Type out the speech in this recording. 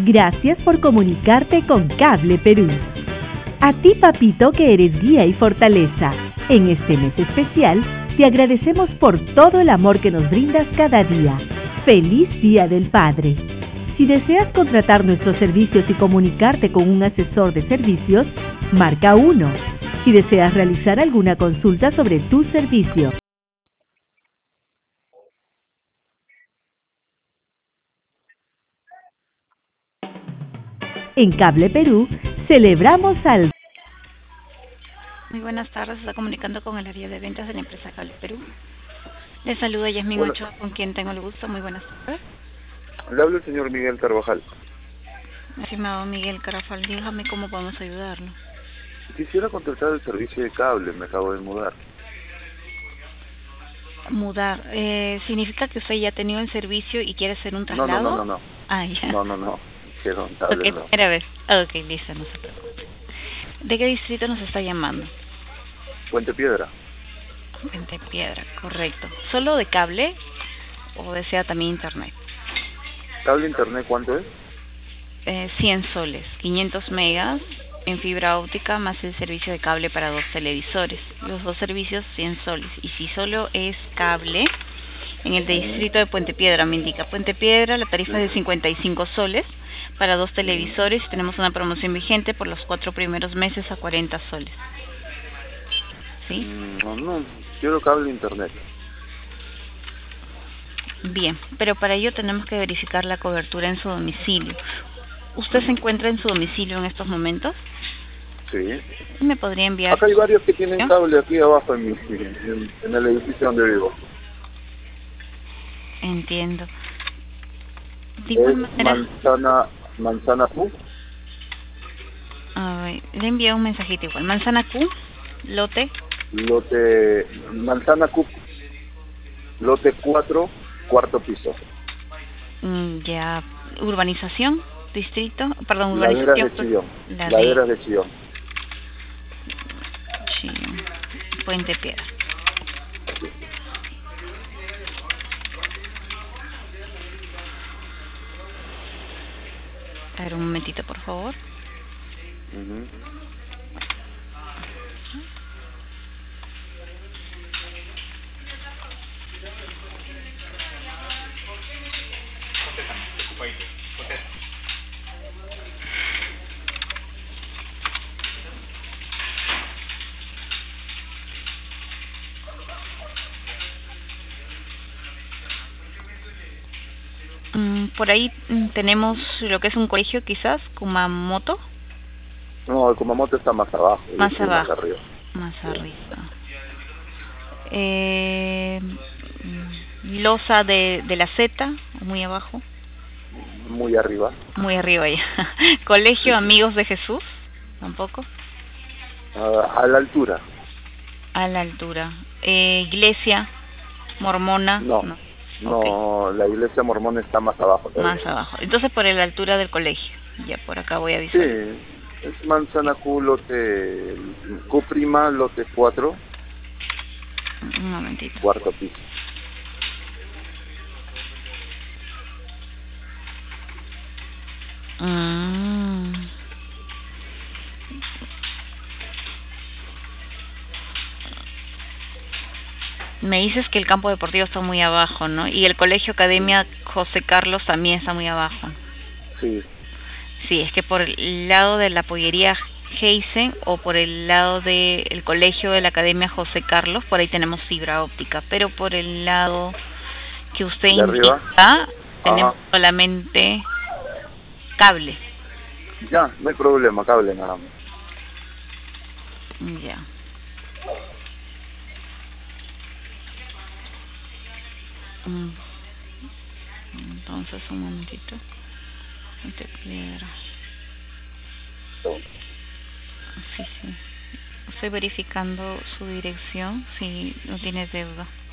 Gracias por comunicarte con Cable Perú. A ti, papito, que eres guía y fortaleza. En este mes especial, te agradecemos por todo el amor que nos brindas cada día. ¡Feliz Día del Padre! Si deseas contratar nuestros servicios y comunicarte con un asesor de servicios, marca 1. Si deseas realizar alguna consulta sobre tu servicio. En Cable Perú, celebramos al... Muy buenas tardes, está comunicando con el área de ventas de la empresa Cable Perú. Le saluda Yasmín Hola, Ochoa, con quien tengo el gusto. Muy buenas tardes. le habla el señor Miguel Carvajal. Estimado Miguel Carafal, dígame cómo podemos ayudarlo. Quisiera contratar el servicio de cable, me acabo de mudar. Mudar, ¿significa que usted ya ha tenido el servicio y quiere hacer un No, traslado? no. Ah, ya. No. Quiero un Ok, cable, no. primera vez. Ok, listo, no se preocupe. ¿De qué distrito nos está llamando? Puente Piedra. Puente Piedra, correcto. ¿Solo de cable o desea también internet? ¿Cable internet cuánto es? 100 soles, 500 megas en fibra óptica más el servicio de cable para 2 televisores. Los dos servicios 100 soles. Y si solo es cable, en el distrito de Puente Piedra me indica. Puente Piedra, la tarifa es de 55 soles para 2 televisores. Tenemos una promoción vigente por los 4 primeros meses a 40 soles. ¿Sí? No, quiero cable internet. Bien, pero para ello tenemos que verificar la cobertura en su domicilio. ¿Usted se encuentra en su domicilio en estos momentos? Sí. ¿Me podría enviar? Acá hay varios que tienen cable aquí abajo en el edificio donde vivo. Entiendo. De igual manera, Manzana Q. A ver, le envié un mensajito igual. Manzana Q, lote. Manzana Q. Lote 4, cuarto piso. Ya, urbanización, distrito, perdón, Laderas urbanización. de Chillón. La Laderas de Chillón. Chillón, Puente Piedra. A ver, un momentito, por favor. Por ahí tenemos lo que es un colegio, quizás, Kumamoto. No, el Kumamoto está más abajo. Más Más abajo. arriba. Más arriba. Loza de la Z, muy abajo. Muy arriba. Muy arriba ya. Colegio Amigos de Jesús, tampoco. A la altura. A la altura. Iglesia mormona. No, Okay. la iglesia mormona está más abajo todavía. Más abajo. Entonces por la altura del colegio. Ya por acá voy a avisar. Sí, es Manzana Q, lote Q prima, lote 4. Un momentito. Cuarto piso. Me dices que el campo deportivo está muy abajo, ¿no? Y el colegio Academia José Carlos también está muy abajo. Sí. Sí, es que por el lado de la pollería Heisen o por el lado del colegio de la Academia José Carlos, por ahí tenemos fibra óptica, pero por el lado que usted indica, tenemos solamente cable. Ya, no hay problema, cable nada más. Ya. Entonces, un momentito. Puente Piedra. Sí. Estoy verificando su dirección, si no tienes deuda.